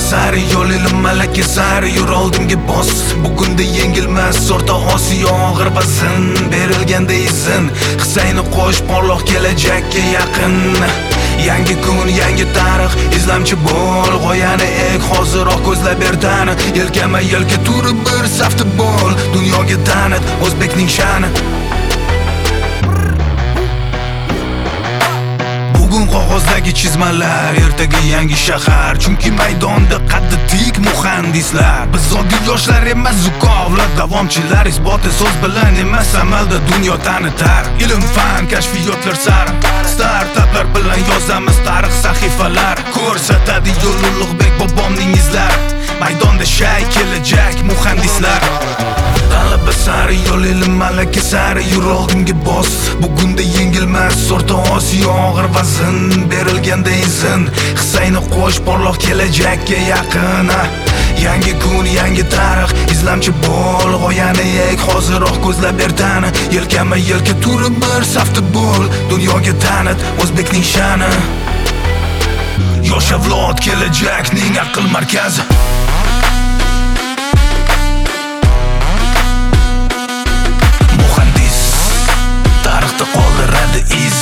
sari yo'l ilm malaka sari yur oldimga bos. Bugunda yengilmas o'rta Osiyo og'ir vazn berilganda izin. Hissayni qo'sh porloq kelajakka yaqin. Yangi kun, yangi tarix, izlamchi bo'l. G'oyani ek, hoziroq ko'zlab erdani. Yelkama yelka turib bir safda bo'l. Dunyoga tanit o'zbekning sha'ni. Bugun qog'ozdagi chizmalar, ertaga yangi shahar. Chunki maydonda qaddi tik muhandislar. Biz oddiy yoshlar emas, zukovlar, davomchilar. Isboti so'z bilan emas, amalda dunyo tanitar. Ilm, fan, kashfiyotlar sari startaplar bilan yozamiz tarix sahifalar. Ko'rsatadi yo'l Ulug'bek bobomning izlari. Maydonda shay kelajak muhandislar. G'alaba sari yo'l ilm malaka sari yur oldimga bos. Bugunda yengilmas o'rta Osiyo og'ir vazn berilganda izin. Hissayni qo'sh porloq kelajakka yaqin. Yangi kun, yangi tarix, izlamchi bo'l. G'oyani ek, hoziroq ko'zlab erdani. Yelkama yelka turib bir safda bo'l. Dunyoga tanit o'zbekning sha'ni. Yosh avlod kelajakning aql markazi. Muhandis tarixda qoldiradi iz.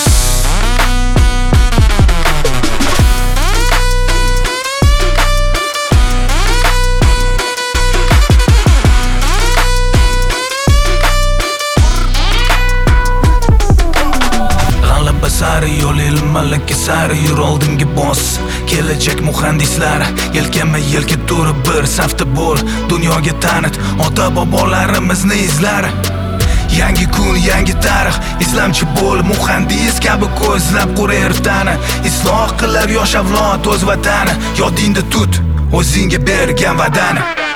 Sari yo'l ilm malaka sari yur oldimga bos. Kelajak muhandislar, yelkama yelka turib bir safda bo'l. Dunyoga tanit ota bobolarimizni izlari. Yangi kun, yangi tarix, izlamchi bo'l. Muhandis kabi ko'zlab qur ertani. Isloh qilar yosh avlod o'z vatani. Yodingda tut o'zingga bergan va'dani.